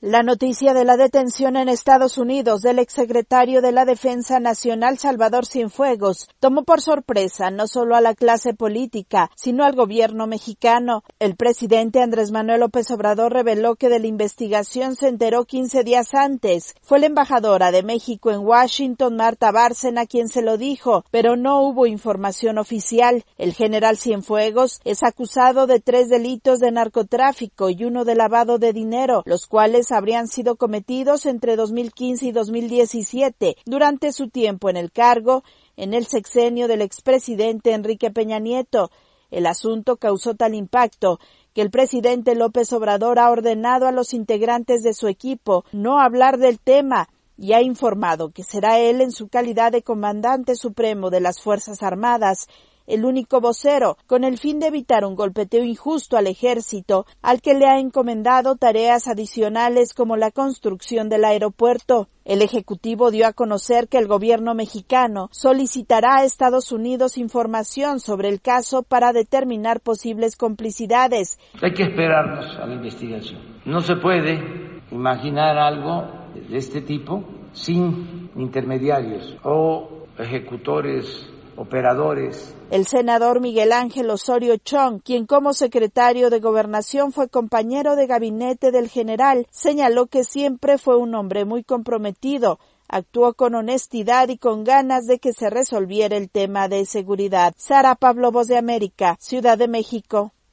La noticia de la detención en Estados Unidos del exsecretario de la Defensa Nacional Salvador Cienfuegos tomó por sorpresa no solo a la clase política, sino al gobierno mexicano. El presidente Andrés Manuel López Obrador reveló que de la investigación se enteró 15 días antes. Fue la embajadora de México en Washington, Marta Bárcena, quien se lo dijo, pero no hubo información oficial. El general Cienfuegos es acusado de 3 delitos de narcotráfico y 1 de lavado de dinero, los cuales habrían sido cometidos entre 2015 y 2017, durante su tiempo en el cargo, en el sexenio del expresidente Enrique Peña Nieto. El asunto causó tal impacto que el presidente López Obrador ha ordenado a los integrantes de su equipo no hablar del tema y ha informado que será él, en su calidad de comandante supremo de las Fuerzas Armadas, el único vocero, con el fin de evitar un golpeteo injusto al ejército, al que le ha encomendado tareas adicionales como la construcción del aeropuerto. El Ejecutivo dio a conocer que el gobierno mexicano solicitará a Estados Unidos información sobre el caso para determinar posibles complicidades. Hay que esperarnos a la investigación. No se puede imaginar algo de este tipo sin intermediarios o ejecutores, operadores. El senador Miguel Ángel Osorio Chong, quien como secretario de Gobernación fue compañero de gabinete del general, señaló que siempre fue un hombre muy comprometido, actuó con honestidad y con ganas de que se resolviera el tema de seguridad. Sara Pablo, Voz de América, Ciudad de México.